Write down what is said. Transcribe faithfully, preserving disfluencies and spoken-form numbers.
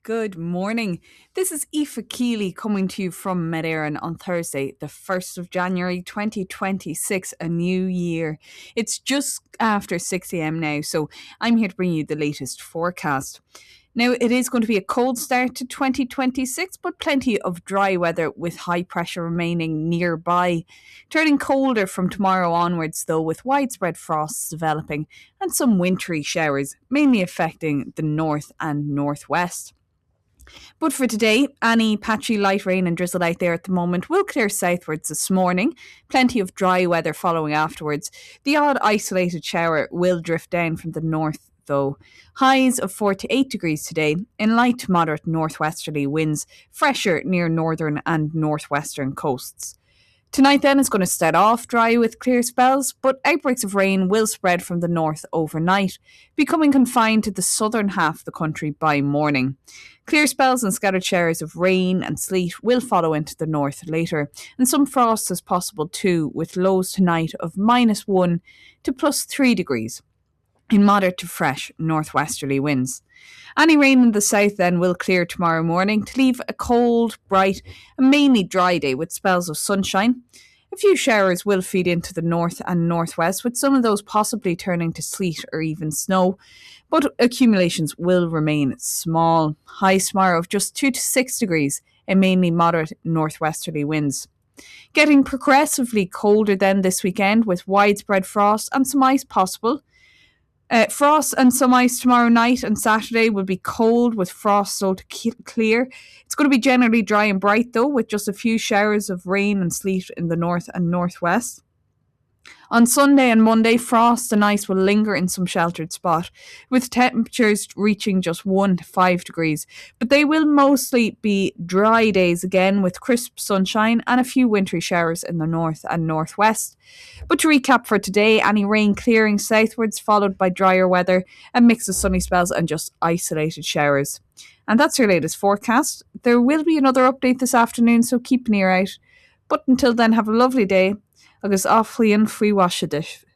Good morning. This is Aoife Keeley coming to you from Medeirin on Thursday, the first of January twenty twenty-six, a new year. It's just after six a m now, so I'm here to bring you the latest forecast. Now, it is going to be a cold start to twenty twenty-six, but plenty of dry weather with high pressure remaining nearby. Turning colder from tomorrow onwards, though, with widespread frosts developing and some wintry showers, mainly affecting the north and northwest. But for today, any patchy light rain and drizzle out there at the moment will clear southwards this morning. Plenty of dry weather following afterwards. The odd isolated shower will drift down from the north, though. Highs of four to eight degrees today, in light to moderate northwesterly winds, fresher near northern and northwestern coasts. Tonight then is going to start off dry with clear spells, but outbreaks of rain will spread from the north overnight, becoming confined to the southern half of the country by morning. Clear spells and scattered showers of rain and sleet will follow into the north later, and some frost is possible too, with lows tonight of minus one to plus three degrees, in moderate to fresh northwesterly winds. Any rain in the south then will clear tomorrow morning to leave a cold, bright and mainly dry day with spells of sunshine. A few showers will feed into the north and northwest, with some of those possibly turning to sleet or even snow, but accumulations will remain small. Highs tomorrow of just two to six degrees and mainly moderate northwesterly winds. Getting progressively colder then this weekend, with widespread frost and some ice possible. Uh, frost and some ice tomorrow night and Saturday will be cold with frost so to ke- clear. It's going to be generally dry and bright though, with just a few showers of rain and sleet in the north and northwest. On Sunday and Monday, frost and ice will linger in some sheltered spot, with temperatures reaching just one to five degrees. But they will mostly be dry days again, with crisp sunshine and a few wintry showers in the north and northwest. But to recap for today, any rain clearing southwards, followed by drier weather, a mix of sunny spells and just isolated showers. And that's your latest forecast. There will be another update this afternoon, so keep an ear out. But until then, have a lovely day. Agus áflíonn faoi waisidir.